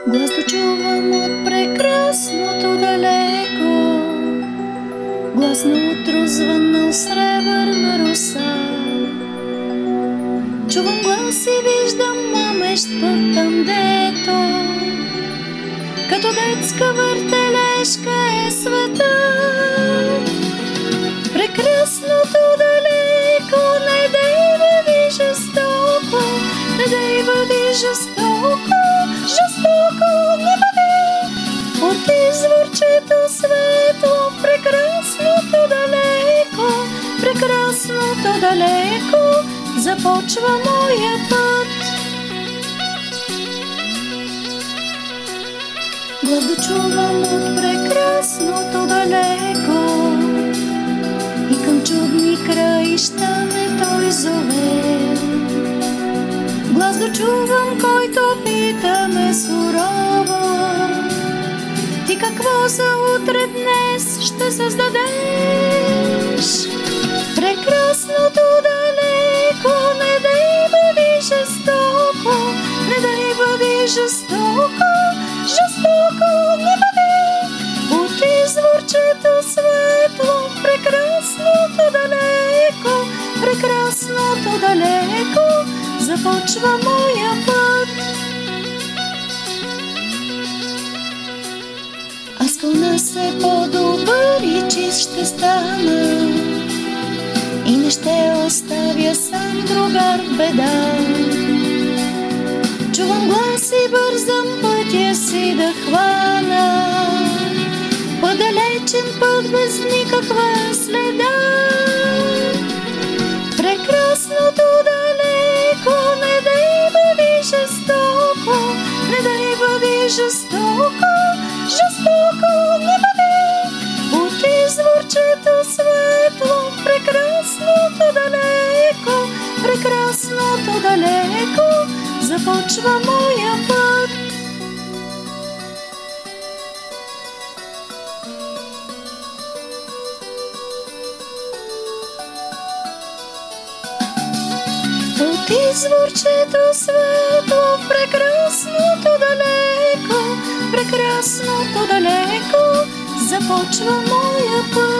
Глас дочувам от прекрасното далеко, глас на утро звъннал сребърна роса. Чувам глас и виждам мамещ път там, дето като детска въртележка е светът. Прекрасното далеко, не дей бъди жестоко, не дей бъди жестоко, жестоко не бъди. От изворчето светло, прекрасното далеко, прекрасното далеко, започва моя път. Глас дочувам от прекрасното далеко и към чудни краища ме той зове. Глас дочувам, който пита ме сурово: ти какво за утре днес ще създадеш? Прекрасното далеко, не дей бъди жестоко, не дей бъди жестоко, жестоко не бъди. От изворчето светло, прекрасното далеко, прекрасното далеко, започва моя път. Аз кълна се по-добър и чист ще стана и не ще оставя сам другар в беда. Чувам глас и бързам пътя си да хвана, по-далечен път без никаква следа. Прекрасното далеко, не дей бъди жестоко, не дей бъди жестоко, жестоко не бъди. От изворчето светло, прекрасното далеко, прекрасното далеко, започва моя път. От изворчето светло, прекрасното далеко, прекрасното далеко, започва моя път.